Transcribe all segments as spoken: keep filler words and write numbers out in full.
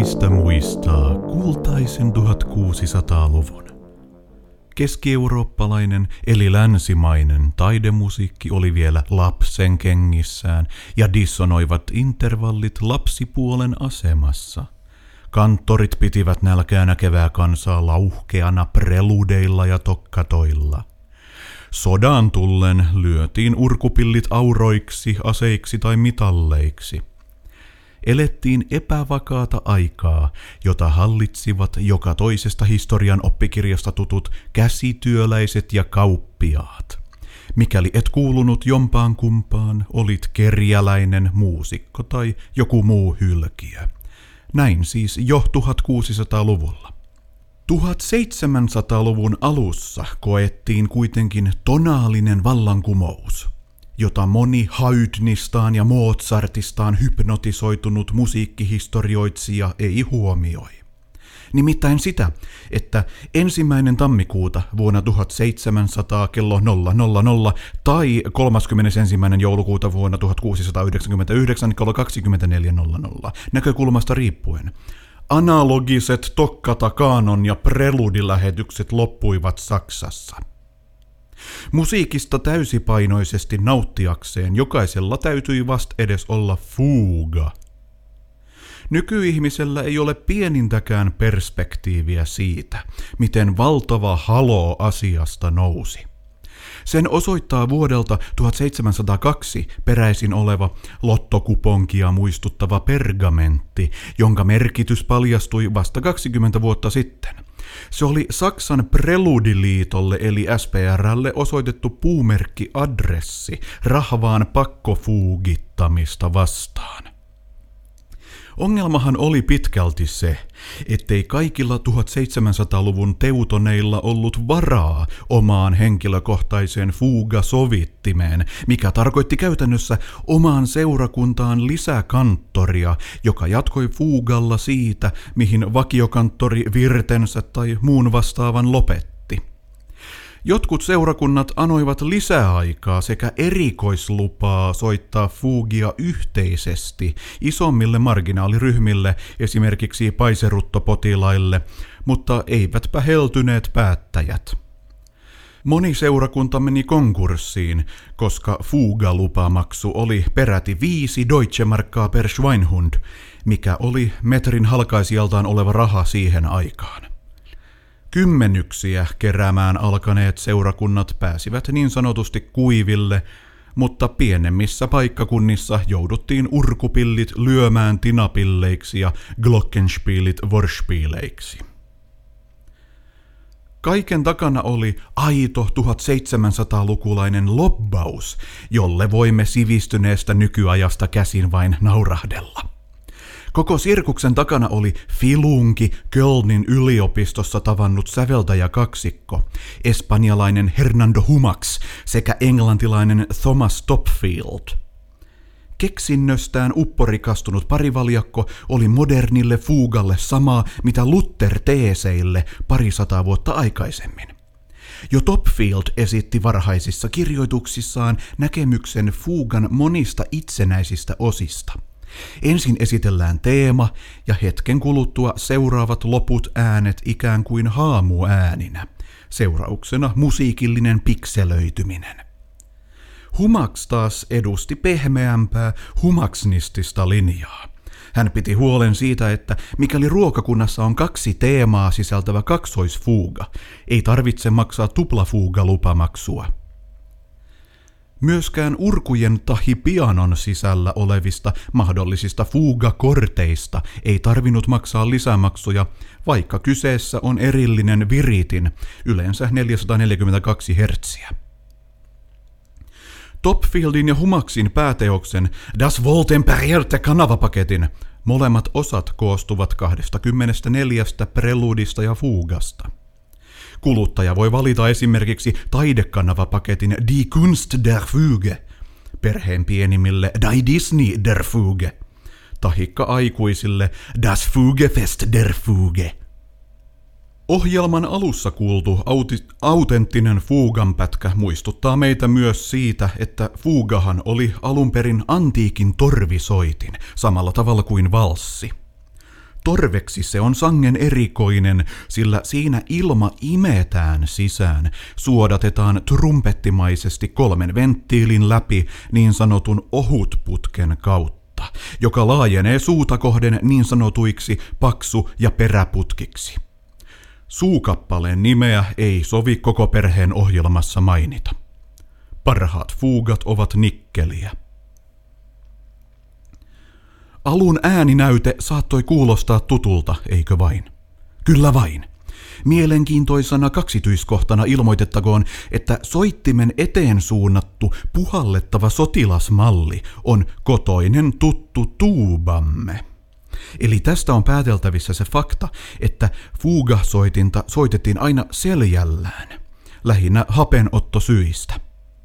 teistä muistaa kultaisen tuhatkuusisataaluvun? Keski-eurooppalainen eli länsimainen taidemusiikki oli vielä lapsen kengissään ja dissonoivat intervallit lapsipuolen asemassa. Kanttorit pitivät nälkää näkevää kansaa lauhkeana preludeilla ja tokkatoilla. Sodan tullen lyötiin urkupillit auroiksi, aseiksi tai mitalleiksi. Elettiin epävakaata aikaa, jota hallitsivat joka toisesta historian oppikirjasta tutut käsityöläiset ja kauppiaat. Mikäli et kuulunut jompaan kumpaan, olit kerjäläinen, muusikko tai joku muu hylkiö. Näin siis jo tuhatkuusisataaluvulla. tuhatseitsemänsataaluvun alussa koettiin kuitenkin tonaalinen vallankumous, jota moni Haydnistaan ja Mozartistaan hypnotisoitunut musiikkihistorioitsija ei huomioi. Nimittäin sitä, että ensimmäinen tammikuuta vuonna tuhatseitsemänsataa kello nolla nolla nolla tai kolmaskymmenesensimmäinen joulukuuta vuonna tuhatkuusisataayhdeksänkymmentäyhdeksän kello kaksikymmentäneljä nolla nolla näkökulmasta riippuen analogiset Toccata, Kanon ja Preludilähetykset loppuivat Saksassa. Musiikista täysipainoisesti nauttiakseen jokaisella täytyi vast edes olla fuuga. Nykyihmisellä ei ole pienintäkään perspektiiviä siitä, miten valtava haloo asiasta nousi. Sen osoittaa vuodelta tuhatseitsemänsataakaksi peräisin oleva lottokuponkia muistuttava pergamentti, jonka merkitys paljastui vasta kaksikymmentä vuotta sitten. Se oli Saksan Preludiliitolle eli S P R:lle osoitettu puumerkkiadressi rahvaan pakkofuugittamista vastaan. Ongelmahan oli pitkälti se, ettei kaikilla tuhatseitsemänsataaluvun teutoneilla ollut varaa omaan henkilökohtaiseen fuugasovittimeen, mikä tarkoitti käytännössä omaan seurakuntaan lisäkanttoria, joka jatkoi fuugalla siitä, mihin vakiokanttori virtensä tai muun vastaavan lopetti. Jotkut seurakunnat anoivat lisäaikaa sekä erikoislupaa soittaa fuugia yhteisesti isommille marginaaliryhmille, esimerkiksi paiseruttopotilaille, mutta eivätpä heltyneet päättäjät. Moni seurakunta meni konkurssiin, koska fuugalupamaksu oli peräti viisi Deutsche Markkaa per Schweinhund, mikä oli metrin halkaisijaltaan oleva raha siihen aikaan. Kymmenyksiä keräämään alkaneet seurakunnat pääsivät niin sanotusti kuiville, mutta pienemmissä paikkakunnissa jouduttiin urkupillit lyömään tinapilleiksi ja glockenspielit vorspieleiksi. Kaiken takana oli aito tuhatseitsemänsataalukulainen lobbaus, jolle voimme sivistyneestä nykyajasta käsin vain naurahdella. Koko sirkuksen takana oli filunki Kölnin yliopistossa tavannut säveltäjäkaksikko, espanjalainen Hernando Humax sekä englantilainen Thomas Topfield. Keksinnöstään upporikastunut parivaljakko oli modernille fuugalle samaa, mitä Luther teeseille parisataa vuotta aikaisemmin. Jo Topfield esitti varhaisissa kirjoituksissaan näkemyksen fuugan monista itsenäisistä osista. Ensin esitellään teema ja hetken kuluttua seuraavat loput äänet ikään kuin haamuääninä, seurauksena musiikillinen pikselöityminen. Humax taas edusti pehmeämpää humaksnistista linjaa. Hän piti huolen siitä, että mikäli ruokakunnassa on kaksi teemaa sisältävä kaksoisfuuga, ei tarvitse maksaa tuplafuugalupamaksua. Myöskään urkujen tahi pianon sisällä olevista mahdollisista fuugakorteista ei tarvinnut maksaa lisämaksuja, vaikka kyseessä on erillinen viritin, yleensä neljäsataaneljäkymmentäkaksi hertsiä. Topfieldin ja Humaxin pääteoksen Das Wohltemperierte kanavapaketin molemmat osat koostuvat kaksikymmentäneljä preludista ja fuugasta. Kuluttaja voi valita esimerkiksi taidekanavapaketin Die Kunst der Fuge, perheen pienimmille Die Disney der Fuge, tahikka aikuisille Das Fugefest der Fuge. Ohjelman alussa kuultu auti- autenttinen fuuganpätkä muistuttaa meitä myös siitä, että fuugahan oli alun perin antiikin torvisoitin, samalla tavalla kuin valssi. Torveksi se on sangen erikoinen, sillä siinä ilma imetään sisään, suodatetaan trumpettimaisesti kolmen venttiilin läpi niin sanotun ohutputken kautta, joka laajenee suuta kohden niin sanotuiksi paksu- ja peräputkiksi. Suukappaleen nimeä ei sovi koko perheen ohjelmassa mainita. Parhaat fuugat ovat nikkeliä. Alun ääninäyte saattoi kuulostaa tutulta, eikö vain? Kyllä vain. Mielenkiintoisena kaksityiskohtana ilmoitettakoon, että soittimen eteen suunnattu puhallettava sotilasmalli on kotoinen tuttu tuubamme. Eli tästä on pääteltävissä se fakta, että fuugasoitinta soitettiin aina seljällään, lähinnä hapenottosyistä.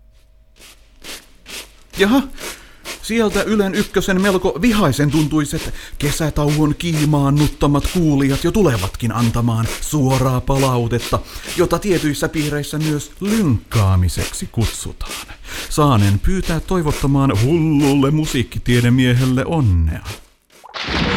Jaha, sieltä Ylen ykkösen melko vihaisen tuntuiset kesätauon kiimaannuttamat kuulijat jo tulevatkin antamaan suoraa palautetta, jota tietyissä piireissä myös lynkkaamiseksi kutsutaan. Saanen pyytää toivottamaan hullulle musiikkitiedemiehelle onnea.